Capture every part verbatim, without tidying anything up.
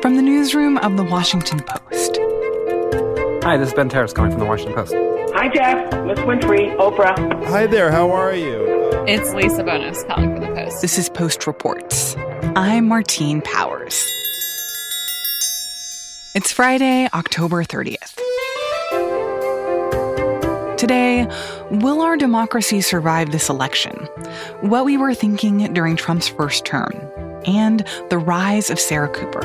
From the newsroom of The Washington Post. Hi, this is Ben Terrace calling from The Washington Post. Hi, Jeff. Miss Winfrey, Oprah. Hi there, how are you? It's Lisa Bonus calling for The Post. This is Post Reports. I'm Martine Powers. It's Friday, October thirtieth. Today, will our democracy survive this election? What we were thinking during Trump's first term, and the rise of Sarah Cooper.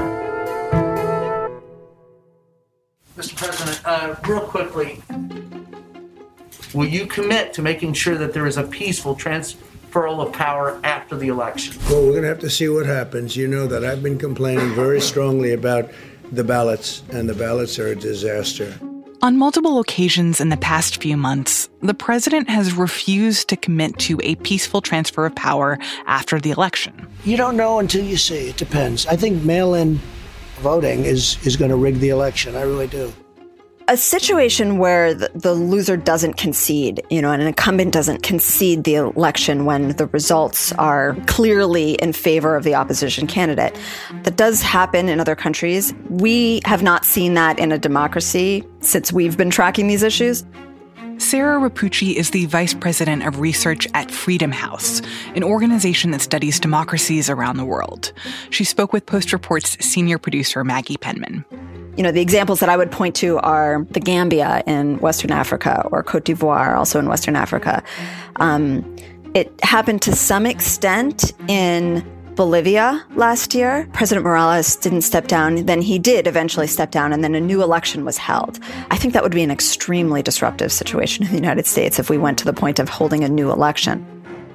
Mister President, uh, real quickly, will you commit to making sure that there is a peaceful transferal of power after the election? Well, we're going to have to see what happens. You know that I've been complaining very strongly about the ballots, and the ballots are a disaster. On multiple occasions in the past few months, the president has refused to commit to a peaceful transfer of power after the election. You don't know until you see. It depends. I think mail-in voting is, is going to rig the election. I really do. A situation where the, the loser doesn't concede, you know, and an incumbent doesn't concede the election when the results are clearly in favor of the opposition candidate. That does happen in other countries. We have not seen that in a democracy since we've been tracking these issues. Sarah Rapucci is the vice president of research at Freedom House, an organization that studies democracies around the world. She spoke with Post Reports senior producer Maggie Penman. You know, the examples that I would point to are the Gambia in Western Africa or Cote d'Ivoire, also in Western Africa. Um, it happened to some extent in Bolivia last year. President Morales didn't step down. Then he did eventually step down, and then a new election was held. I think that would be an extremely disruptive situation in the United States if we went to the point of holding a new election.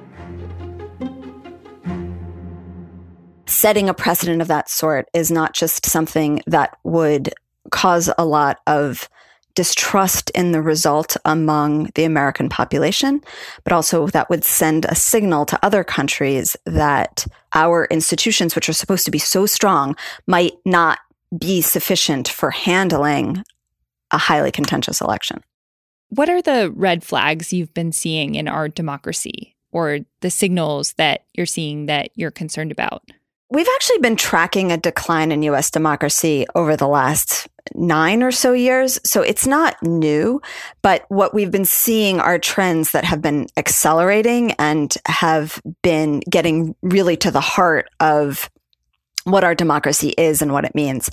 Setting a precedent of that sort is not just something that would cause a lot of distrust in the result among the American population, but also that would send a signal to other countries that our institutions, which are supposed to be so strong, might not be sufficient for handling a highly contentious election. What are the red flags you've been seeing in our democracy, or the signals that you're seeing that you're concerned about? We've actually been tracking a decline in U S democracy over the last nine or so years, so it's not new. But what we've been seeing are trends that have been accelerating and have been getting really to the heart of what our democracy is and what it means.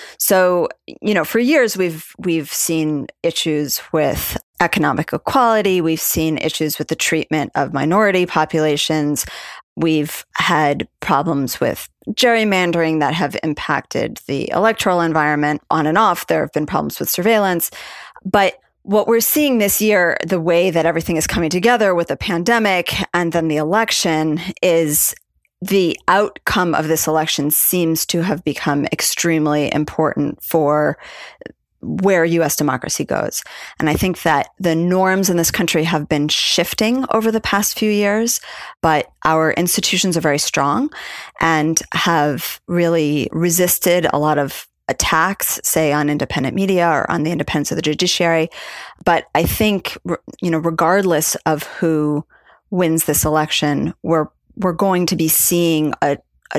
So, you know, for years we've we've seen issues with economic equality. We've seen issues with the treatment of minority populations. We've had problems with gerrymandering that have impacted the electoral environment on and off. There have been problems with surveillance. But what we're seeing this year, the way that everything is coming together with the pandemic and then the election, is the outcome of this election seems to have become extremely important for where U S democracy goes. And I think that the norms in this country have been shifting over the past few years, but our institutions are very strong and have really resisted a lot of attacks, say on independent media or on the independence of the judiciary. But I think, you know, regardless of who wins this election, we're we're going to be seeing a, a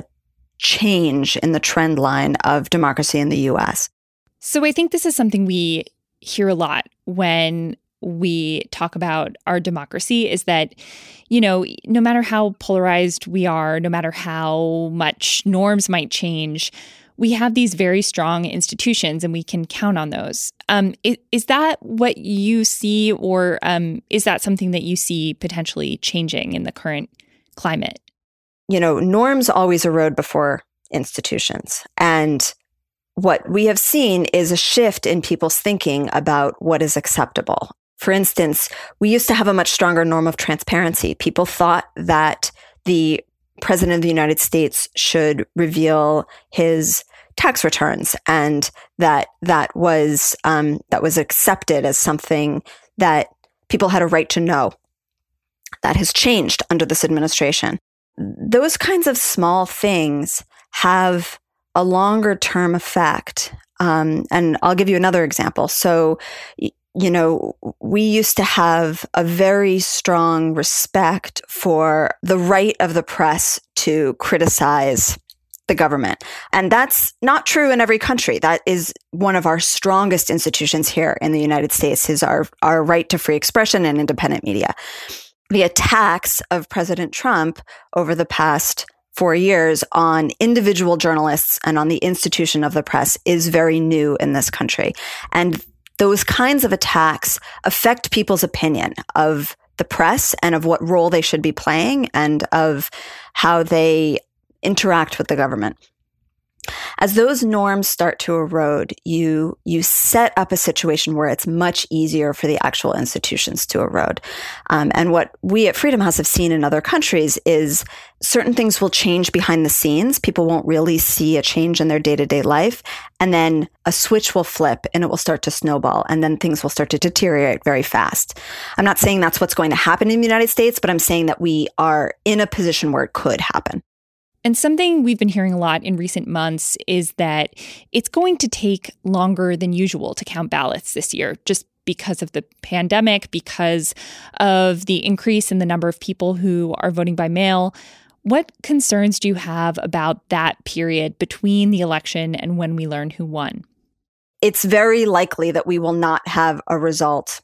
change in the trend line of democracy in the U S. So I think this is something we hear a lot when we talk about our democracy, is that, you know, no matter how polarized we are, no matter how much norms might change, we have these very strong institutions and we can count on those. Um, is, is that what you see, or um, is that something that you see potentially changing in the current climate? You know, norms always erode before institutions. And what we have seen is a shift in people's thinking about what is acceptable. For instance, we used to have a much stronger norm of transparency. People thought that the President of the United States should reveal his tax returns, and that that was um, that was accepted as something that people had a right to know. That has changed under this administration. Those kinds of small things have a longer term effect. Um, and I'll give you another example. So, you know, we used to have a very strong respect for the right of the press to criticize the government. And that's not true in every country. That is one of our strongest institutions here in the United States, is our, our right to free expression and independent media. The attacks of President Trump over the past four years on individual journalists and on the institution of the press is very new in this country. And those kinds of attacks affect people's opinion of the press and of what role they should be playing and of how they interact with the government. As those norms start to erode, you you set up a situation where it's much easier for the actual institutions to erode. Um, and what we at Freedom House have seen in other countries is certain things will change behind the scenes. People won't really see a change in their day-to-day life. And then a switch will flip and it will start to snowball. And then things will start to deteriorate very fast. I'm not saying that's what's going to happen in the United States, but I'm saying that we are in a position where it could happen. And something we've been hearing a lot in recent months is that it's going to take longer than usual to count ballots this year, just because of the pandemic, because of the increase in the number of people who are voting by mail. What concerns do you have about that period between the election and when we learn who won? It's very likely that we will not have a result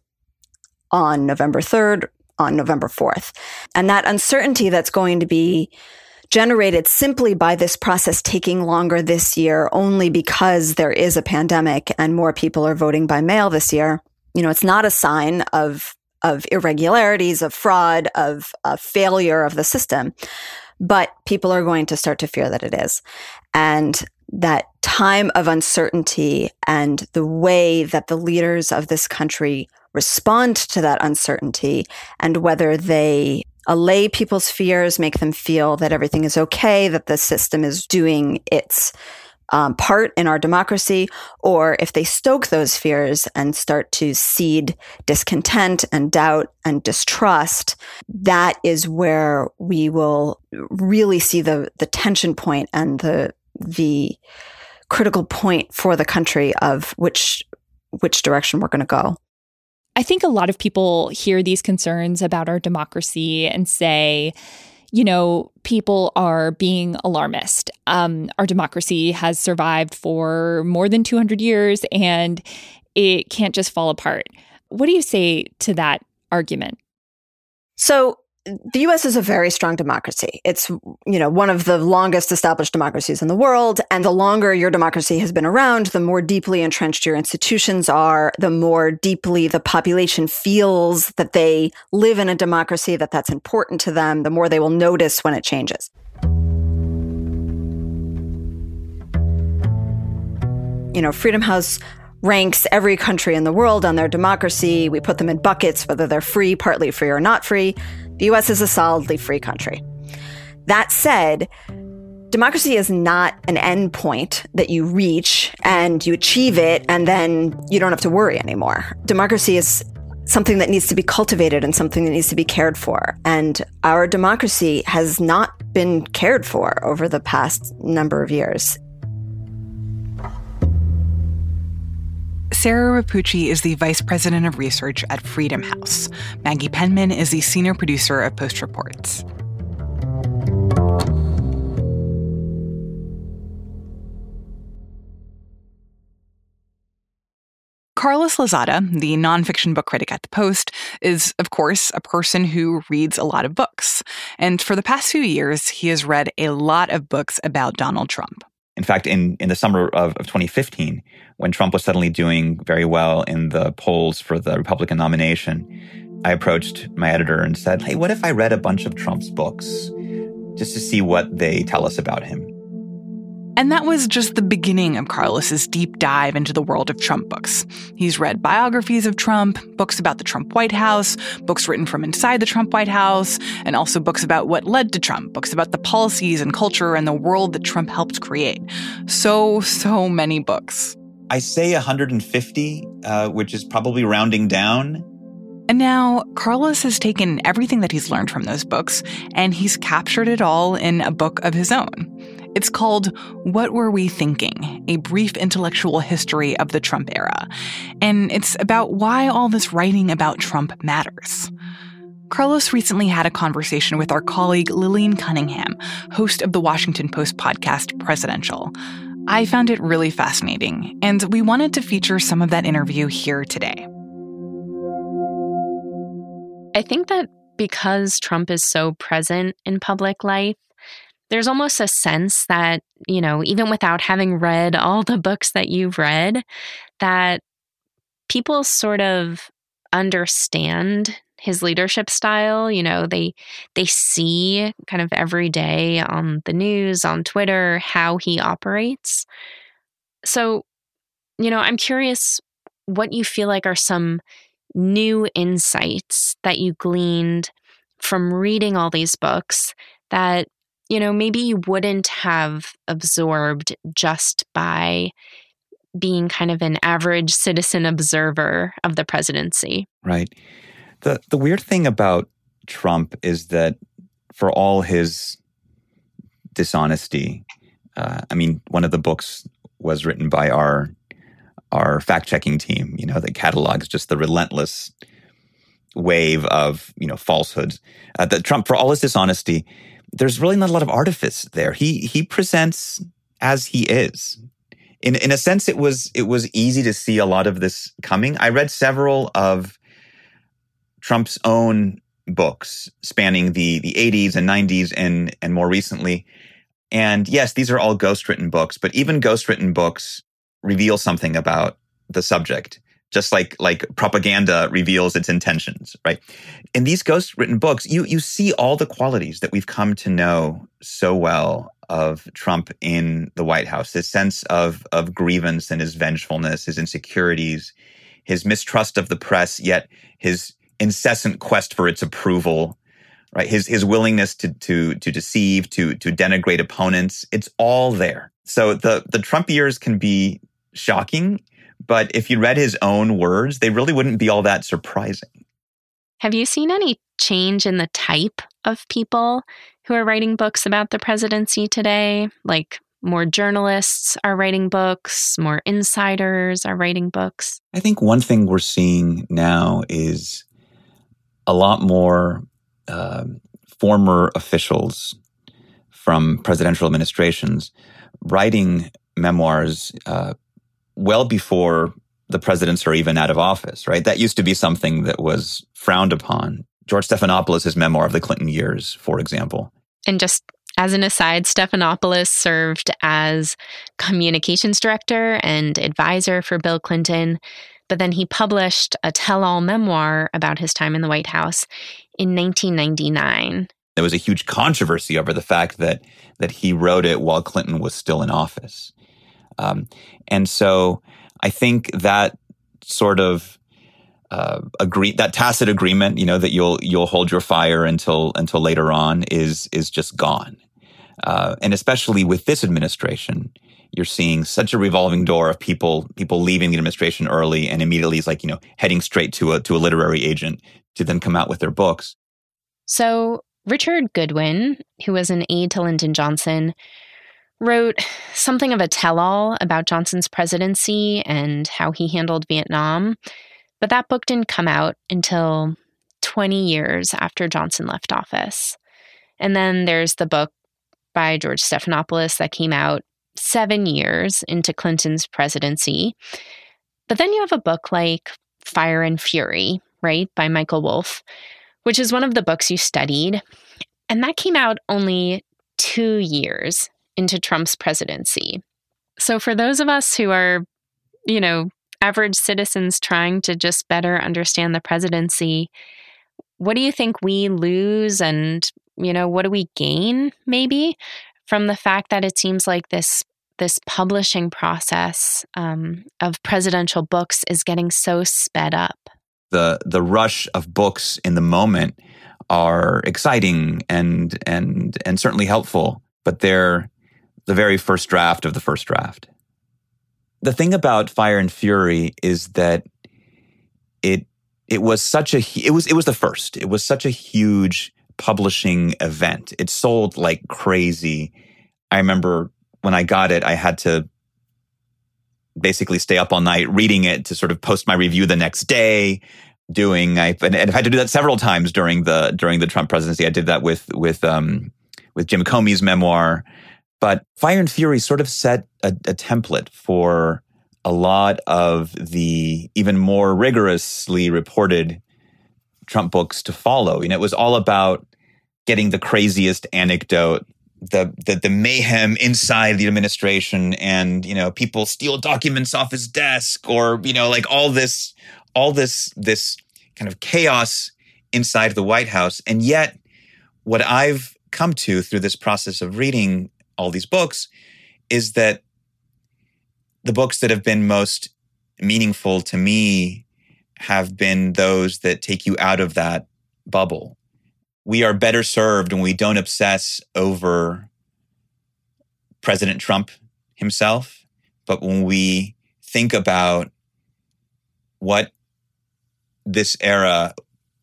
on November third, on November fourth. And that uncertainty that's going to be generated simply by this process taking longer this year only because there is a pandemic and more people are voting by mail this year, you know, it's not a sign of of irregularities, of fraud, of, of failure of the system. But people are going to start to fear that it is. And that time of uncertainty and the way that the leaders of this country respond to that uncertainty and whether they allay people's fears, make them feel that everything is okay, that the system is doing its um, part in our democracy, or if they stoke those fears and start to seed discontent and doubt and distrust, that is where we will really see the the tension point and the the critical point for the country of which which direction we're going to go. I think a lot of people hear these concerns about our democracy and say, you know, people are being alarmist. Um, our democracy has survived for more than two hundred years and it can't just fall apart. What do you say to that argument? So the U S is a very strong democracy. It's, you know, one of the longest established democracies in the world. And the longer your democracy has been around, the more deeply entrenched your institutions are, the more deeply the population feels that they live in a democracy, that that's important to them, the more they will notice when it changes. You know, Freedom House ranks every country in the world on their democracy. We put them in buckets, whether they're free, partly free, or not free. The U S is a solidly free country. That said, democracy is not an end point that you reach and you achieve it and then you don't have to worry anymore. Democracy is something that needs to be cultivated and something that needs to be cared for. And our democracy has not been cared for over the past number of years. Sarah Repucci is the Vice President of Research at Freedom House. Maggie Penman is the Senior Producer of Post Reports. Carlos Lozada, the nonfiction book critic at The Post, is, of course, a person who reads a lot of books. And for the past few years, he has read a lot of books about Donald Trump. In fact, in, in the summer of, of twenty fifteen, when Trump was suddenly doing very well in the polls for the Republican nomination, I approached my editor and said, hey, what if I read a bunch of Trump's books just to see what they tell us about him? And that was just the beginning of Carlos's deep dive into the world of Trump books. He's read biographies of Trump, books about the Trump White House, books written from inside the Trump White House, and also books about what led to Trump, books about the policies and culture and the world that Trump helped create. So, so many books. I say one hundred fifty, uh, which is probably rounding down. And now Carlos has taken everything that he's learned from those books and he's captured it all in a book of his own. It's called What Were We Thinking? A Brief Intellectual History of the Trump Era. And it's about why all this writing about Trump matters. Carlos recently had a conversation with our colleague Lillian Cunningham, host of the Washington Post podcast Presidential. I found it really fascinating, and we wanted to feature some of that interview here today. I think that because Trump is so present in public life, there's almost a sense that, you know, even without having read all the books that you've read, that people sort of understand his leadership style. You know, they they see kind of every day on the news, on Twitter, how he operates. So, you know, I'm curious what you feel like are some new insights that you gleaned from reading all these books that, you know, maybe you wouldn't have absorbed just by being kind of an average citizen observer of the presidency. Right. The the weird thing about Trump is that for all his dishonesty, uh, I mean, one of the books was written by our our fact-checking team, you know, that catalogs just the relentless wave of, you know, falsehoods. Uh, that Trump, for all his dishonesty, there's really not a lot of artifice there. He he presents as he is. In in a sense, it was it was easy to see a lot of this coming. I read several of Trump's own books spanning the the eighties and nineties and and more recently. And yes, these are all ghost-written books, but even ghost-written books reveal something about the subject, just like like propaganda reveals its intentions, right? In these ghost-written books, you you see all the qualities that we've come to know so well of Trump in the White House, his sense of of grievance and his vengefulness, his insecurities, his mistrust of the press, yet his incessant quest for its approval, right? His his willingness to to to deceive, to to denigrate opponents. It's all there. So the the Trump years can be shocking, but if you read his own words, they really wouldn't be all that surprising. Have you seen any change in the type of people who are writing books about the presidency today? Like more journalists are writing books, more insiders are writing books? I think one thing we're seeing now is a lot more uh, former officials from presidential administrations writing memoirs uh, well before the presidents are even out of office, right? That used to be something that was frowned upon. George Stephanopoulos' memoir of the Clinton years, for example. And just as an aside, Stephanopoulos served as communications director and advisor for Bill Clinton, but then he published a tell-all memoir about his time in the White House in nineteen ninety-nine. There was a huge controversy over the fact that that he wrote it while Clinton was still in office. Um, and so I think that sort of uh, agree that tacit agreement, you know, that you'll you'll hold your fire until until later on is is just gone. Uh, and especially with this administration, you're seeing such a revolving door of people people leaving the administration early and immediately is like, you know, heading straight to a to a literary agent to then come out with their books. So Richard Goodwin, who was an aide to Lyndon Johnson, wrote something of a tell-all about Johnson's presidency and how he handled Vietnam. But that book didn't come out until twenty years after Johnson left office. And then there's the book by George Stephanopoulos that came out seven years into Clinton's presidency. But then you have a book like Fire and Fury, right, by Michael Wolff, which is one of the books you studied. And that came out only two years into Trump's presidency. So for those of us who are, you know, average citizens trying to just better understand the presidency, what do you think we lose and, you know, what do we gain maybe from the fact that it seems like this this publishing process um, of presidential books is getting so sped up? The the rush of books in the moment are exciting and and and certainly helpful, but they're the very first draft of the first draft. The thing about Fire and Fury is that it it was such a it was it was the first. It was such a huge publishing event. It sold like crazy. I remember when I got it, I had to basically stay up all night reading it to sort of post my review the next day. doing. I and I've had to do that several times during the during the Trump presidency. I did that with with um, with Jim Comey's memoir. But Fire and Fury sort of set a, a template for a lot of the even more rigorously reported Trump books to follow. You know, it was all about getting the craziest anecdote, the, the the mayhem inside the administration, and you know, people steal documents off his desk, or you know, like all this, all this, this kind of chaos inside the White House. And yet, what I've come to through this process of reading all these books is that the books that have been most meaningful to me have been those that take you out of that bubble. We are better served when we don't obsess over President Trump himself, but when we think about what this era,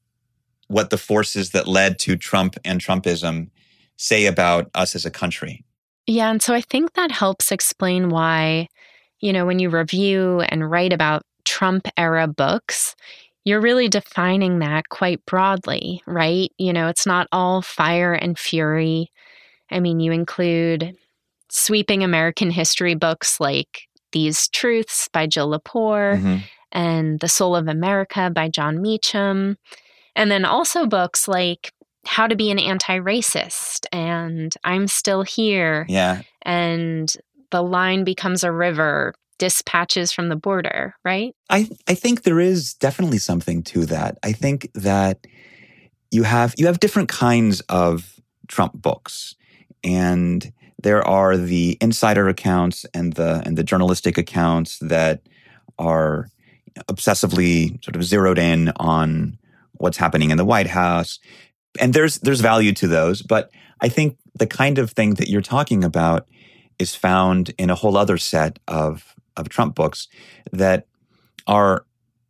what the forces that led to Trump and Trumpism say about us as a country. Yeah, and so I think that helps explain why, you know, when you review and write about Trump-era books, you're really defining that quite broadly, right? You know, it's not all fire and fury. I mean, you include sweeping American history books like These Truths by Jill Lepore mm-hmm. and The Soul of America by John Meacham. And then also books like How to Be an Anti-Racist and I'm Still Here. Yeah. And The Line Becomes a River, Dispatches from the Border, right? I, I think there is definitely something to that. I think that you have you have different kinds of Trump books. And there are the insider accounts and the and the journalistic accounts that are obsessively sort of zeroed in on what's happening in the White House. And there's there's value to those, but I think the kind of thing that you're talking about is found in a whole other set of of Trump books that are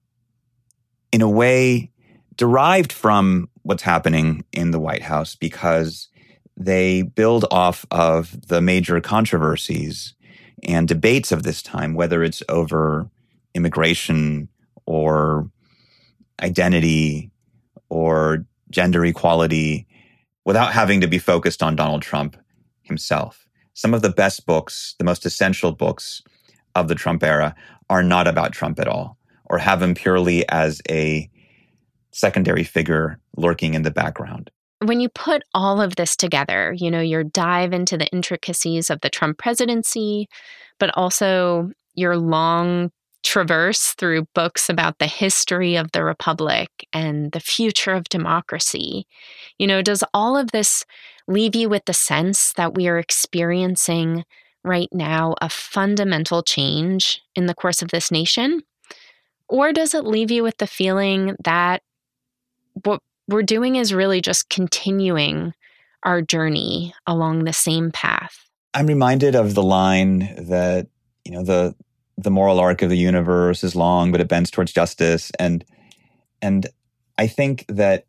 in a way derived from what's happening in the White House because they build off of the major controversies and debates of this time, whether it's over immigration or identity or gender equality, without having to be focused on Donald Trump himself. Some of the best books, the most essential books of the Trump era are not about Trump at all, or have him purely as a secondary figure lurking in the background. When you put all of this together, you know, your dive into the intricacies of the Trump presidency, but also your long traverse through books about the history of the republic and the future of democracy, you know, does all of this leave you with the sense that we are experiencing right now a fundamental change in the course of this nation? Or does it leave you with the feeling that what we're doing is really just continuing our journey along the same path? I'm reminded of the line that, you know, the the moral arc of the universe is long, but it bends towards justice. And and I think that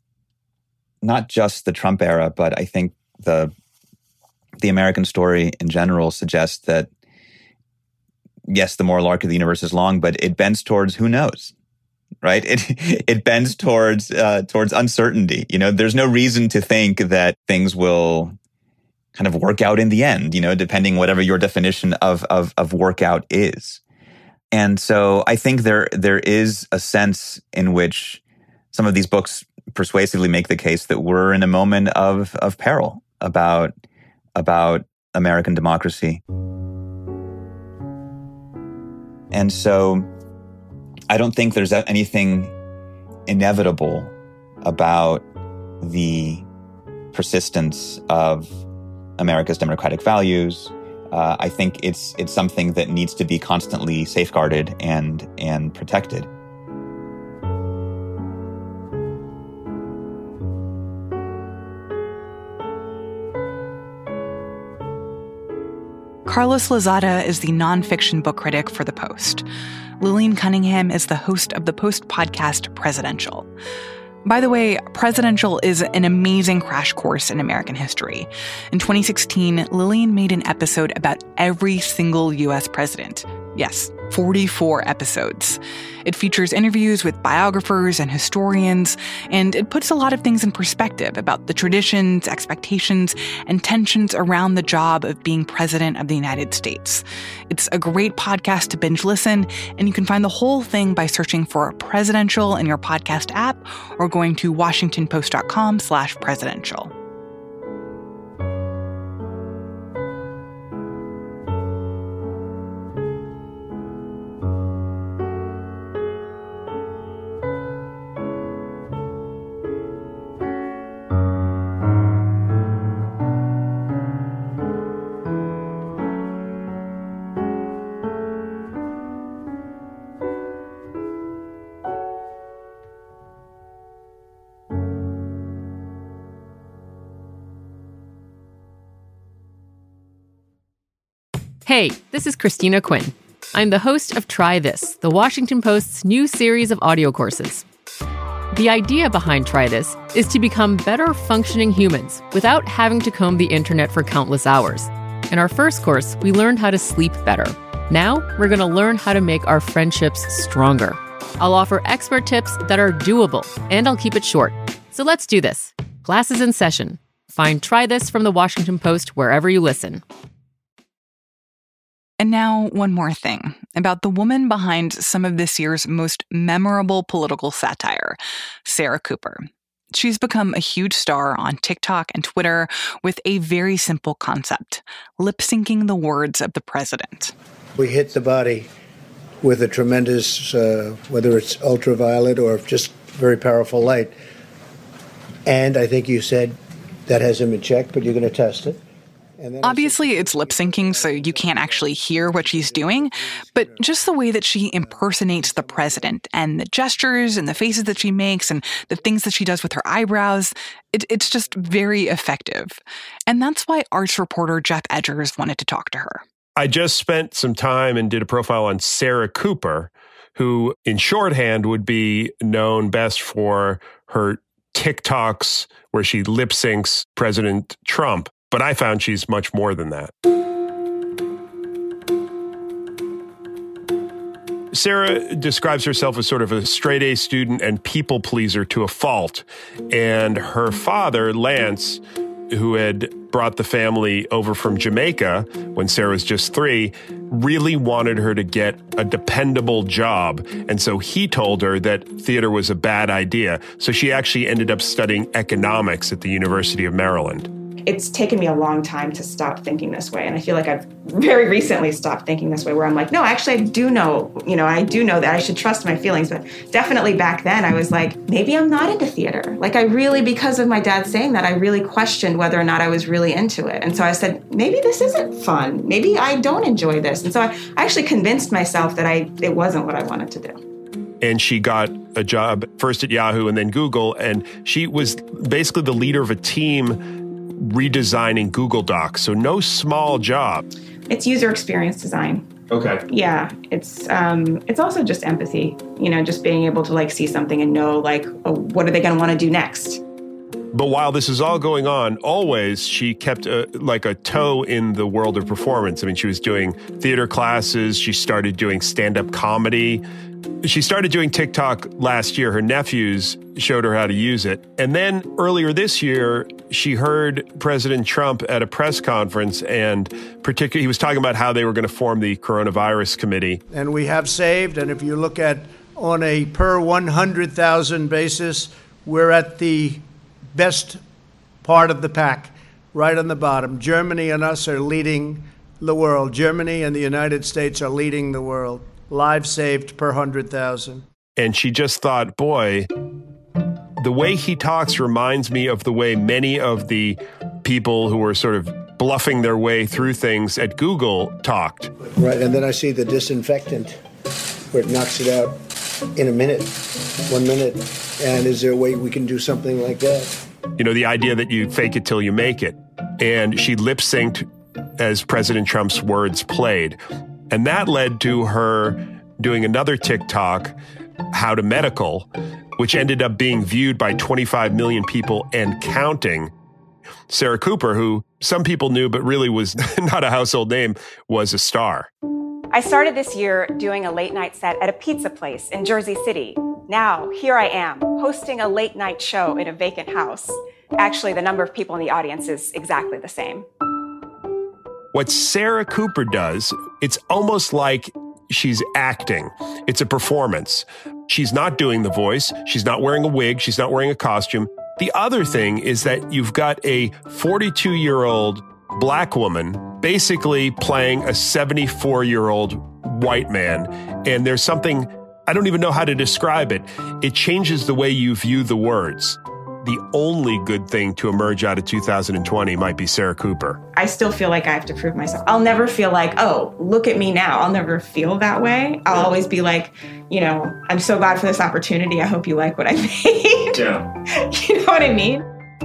not just the Trump era, but I think the the American story in general suggests that, yes, the moral arc of the universe is long, but it bends towards who knows, right? It it bends towards uh, towards uncertainty. You know, there's no reason to think that things will kind of work out in the end, you know, depending whatever your definition of of of workout is. And so I think there there is a sense in which some of these books persuasively make the case that we're in a moment of of peril about about American democracy. And so I don't think there's anything inevitable about the persistence of America's democratic values. Uh, I think it's it's something that needs to be constantly safeguarded and and protected. Carlos Lozada is the nonfiction book critic for The Post. Lillian Cunningham is the host of the Post podcast Presidential. By the way, Presidential is an amazing crash course in American history. In twenty sixteen, Lillian made an episode about every single U S president. Yes, forty-four episodes. It features interviews with biographers and historians, and it puts a lot of things in perspective about the traditions, expectations, and tensions around the job of being president of the United States. It's a great podcast to binge listen, and you can find the whole thing by searching for Presidential in your podcast app or going to washingtonpost.com slash presidential. Hey, this is Christina Quinn. I'm the host of Try This, the Washington Post's new series of audio courses. The idea behind Try This is to become better functioning humans without having to comb the internet for countless hours. In our first course, we learned how to sleep better. Now, we're going to learn how to make our friendships stronger. I'll offer expert tips that are doable, and I'll keep it short. So let's do this. Class is in session. Find Try This from the Washington Post wherever you listen. And now, one more thing about the woman behind some of this year's most memorable political satire, Sarah Cooper. She's become a huge star on TikTok and Twitter with a very simple concept, lip-syncing the words of the president. We hit the body with a tremendous, uh, whether it's ultraviolet or just very powerful light. And I think you said that has him in check, but you're going to test it. Obviously, it's lip-syncing, so you can't actually hear what she's doing, but just the way that she impersonates the president and the gestures and the faces that she makes and the things that she does with her eyebrows, it, it's just very effective. And that's why arts reporter Jeff Edgers wanted to talk to her. I just spent some time and did a profile on Sarah Cooper, who in shorthand would be known best for her TikToks where she lip-syncs President Trump. But I found she's much more than that. Sarah describes herself as sort of a straight-A student and people pleaser to a fault. And her father, Lance, who had brought the family over from Jamaica when Sarah was just three, really wanted her to get a dependable job. And so he told her that theater was a bad idea. So she actually ended up studying economics at the University of Maryland. It's taken me a long time to stop thinking this way. And I feel like I've very recently stopped thinking this way, where I'm like, no, actually, I do know, you know, I do know that I should trust my feelings. But definitely back then, I was like, maybe I'm not into theater. Like I really, because of my dad saying that, I really questioned whether or not I was really into it. And so I said, maybe this isn't fun. Maybe I don't enjoy this. And so I actually convinced myself that I it wasn't what I wanted to do. And she got a job first at Yahoo and then Google. And she was basically the leader of a team redesigning Google Docs. So no small job. It's user experience design. Okay. Yeah. It's um, it's also just empathy, you know, just being able to like see something and know like, oh, what are they going to want to do next? But while this is all going on, always she kept a, like a toe in the world of performance. I mean, she was doing theater classes. She started doing stand-up comedy. She started doing TikTok last year. Her nephews showed her how to use it. And then earlier this year, she heard President Trump at a press conference, and particularly he was talking about how they were going to form the coronavirus committee. And we have saved, and if you look at on a per one hundred thousand basis, we're at the best part of the pack, right on the bottom. Germany and us are leading the world. Germany and the United States are leading the world. Lives saved per one hundred thousand. And she just thought, boy, the way he talks reminds me of the way many of the people who were sort of bluffing their way through things at Google talked. Right, and then I see the disinfectant where it knocks it out in a minute, one minute. And is there a way we can do something like that? You know, the idea that you fake it till you make it. And she lip-synced as President Trump's words played. And that led to her doing another TikTok, How to Medical, which ended up being viewed by twenty-five million people and counting. Sarah Cooper, who some people knew but really was not a household name, was a star. I started this year doing a late night set at a pizza place in Jersey City. Now, here I am, hosting a late night show in a vacant house. Actually, the number of people in the audience is exactly the same. What Sarah Cooper does, it's almost like she's acting. It's a performance. She's not doing the voice. She's not wearing a wig. She's not wearing a costume. The other thing is that you've got a forty-two-year-old black woman basically playing a seventy-four-year-old white man. And there's something, I don't even know how to describe it. It changes the way you view the words. The only good thing to emerge out of two thousand twenty might be Sarah Cooper. I still feel like I have to prove myself. I'll never feel like, oh, look at me now. I'll never feel that way. I'll always be like, you know, I'm so glad for this opportunity. I hope you like what I made. Yeah. You know what I mean?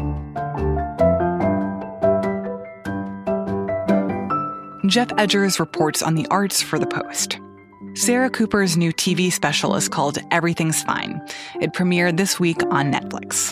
Jeff Edgers reports on the arts for The Post. Sarah Cooper's new T V special is called Everything's Fine. It premiered this week on Netflix.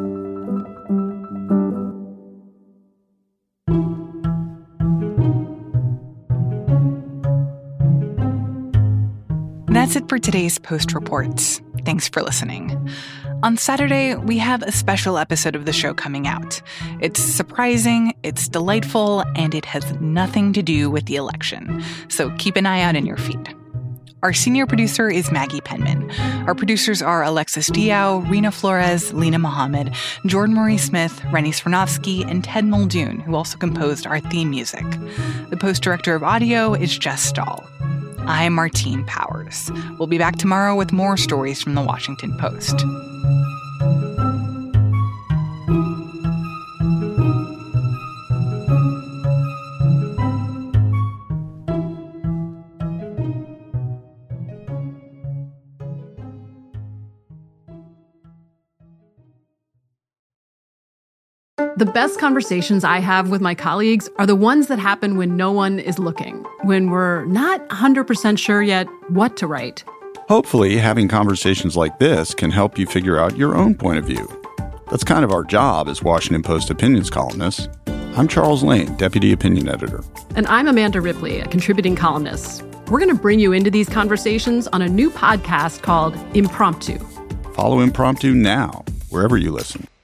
That's it for today's Post Reports. Thanks for listening. On Saturday, we have a special episode of the show coming out. It's surprising, it's delightful, and it has nothing to do with the election. So keep an eye out in your feed. Our senior producer is Maggie Penman. Our producers are Alexis Diao, Rena Flores, Lena Mohammed, Jordan Marie Smith, Rennie Svirnovsky, and Ted Muldoon, who also composed our theme music. The Post director of audio is Jess Stahl. I'm Martine Powers. We'll be back tomorrow with more stories from the Washington Post. The best conversations I have with my colleagues are the ones that happen when no one is looking, when we're not one hundred percent sure yet what to write. Hopefully, having conversations like this can help you figure out your own point of view. That's kind of our job as Washington Post opinions columnists. I'm Charles Lane, Deputy Opinion Editor. And I'm Amanda Ripley, a contributing columnist. We're going to bring you into these conversations on a new podcast called Impromptu. Follow Impromptu now, wherever you listen.